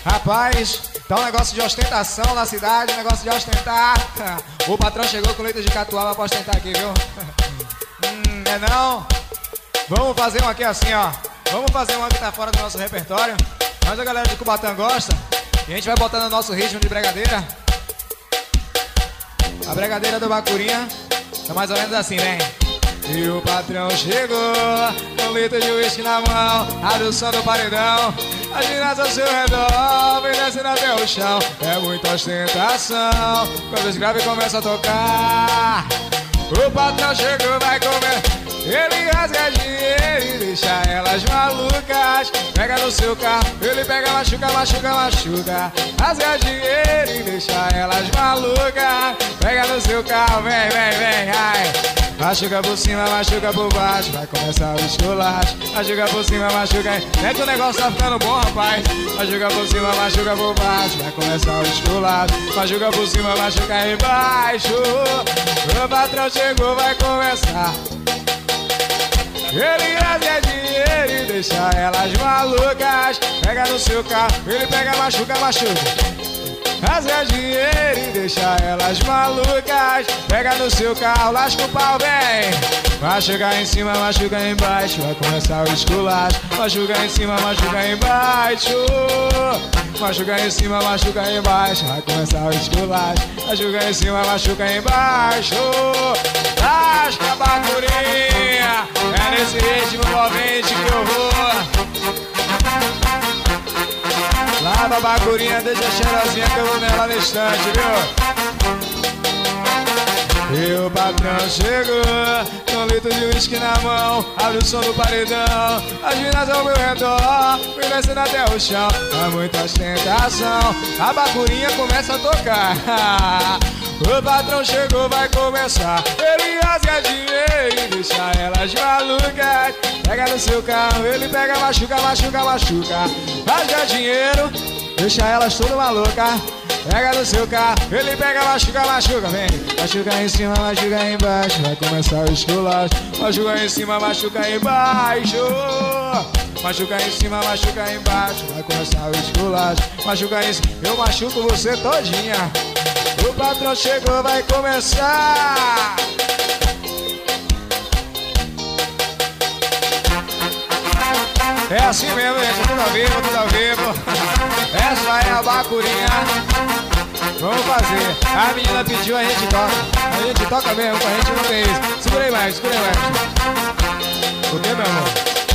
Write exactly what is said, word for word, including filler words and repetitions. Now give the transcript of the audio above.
Rapaz, tá um negócio de ostentação na cidade, um negócio de ostentar. O patrão chegou com leite de catuaba pra ostentar aqui, viu? Hum, é não? Vamos fazer um aqui assim, ó. Vamos fazer um que tá fora do nosso repertório, mas a galera de Cubatão gosta. E a gente vai botar no nosso ritmo de bregadeira. A bregadeira do Bacurinha tá mais ou menos assim, vem. E o patrão chegou, com litro de uísque na mão, abre o som do paredão, as meninas ao seu redor, vem descendo até o chão. É muita ostentação, quando os graves começam a tocar. O patrão chegou, vai comer. Ele rasga dinheiro e deixa elas malucas. Pega no seu carro, ele pega, machuca, machuca, machuca. Rasga dinheiro e deixa elas malucas. Pega no seu carro, vem, vem, vem, ai. Machuca por cima, machuca por baixo, vai começar o esculacho. Machuca por cima, machuca. É que o negócio tá ficando bom, rapaz. Machuca por cima, machuca por baixo, vai começar o esculacho. Machuca por cima, machuca embaixo. O patrão chegou, vai começar. Ele rasga dinheiro e deixa elas malucas. Pega no seu carro, ele pega, machuca, machuca. Rasga dinheiro e deixa elas malucas. Pega no seu carro, lasca o pau, vem. Machuca em cima, machuca embaixo, vai começar o esculacho. Machuca em cima, machuca embaixo. Machuca em cima, machuca embaixo, vai começar o esculacho. Machuca em cima, machuca embaixo. Lasca a Bacurinha, é nesse ritmo envolvente que eu vou. Lava a Bacurinha, deixa cheirosinha que eu vou nela no instante, viu? E o patrão chegou, com um litro de uísque na mão, abre o som do paredão, as minas ao meu redor, vem descendo até o chão. É muita ostentação, a Bacurinha começa a tocar. O patrão chegou, vai começar. Ele rasga dinheiro e deixa elas malucas. Pega no seu carro, ele pega, machuca, machuca, machuca. Rasga dinheiro, deixa elas tudo maluca. Pega no seu carro, ele pega, machuca, machuca, vem. Machuca em cima, machuca embaixo, vai começar o esculacho. Machuca em cima, machuca embaixo. Machuca em cima, machuca embaixo, vai começar o esculacho. Machuca em cima, eu machuco você todinha. O patrão chegou, vai começar. É assim mesmo, gente, tudo ao vivo, tudo ao vivo. Essa é a Bacurinha. Vamos fazer. A menina pediu, a gente toca. A gente toca mesmo, a gente não tem isso. Segura aí mais, segura aí mais. O que, meu amor?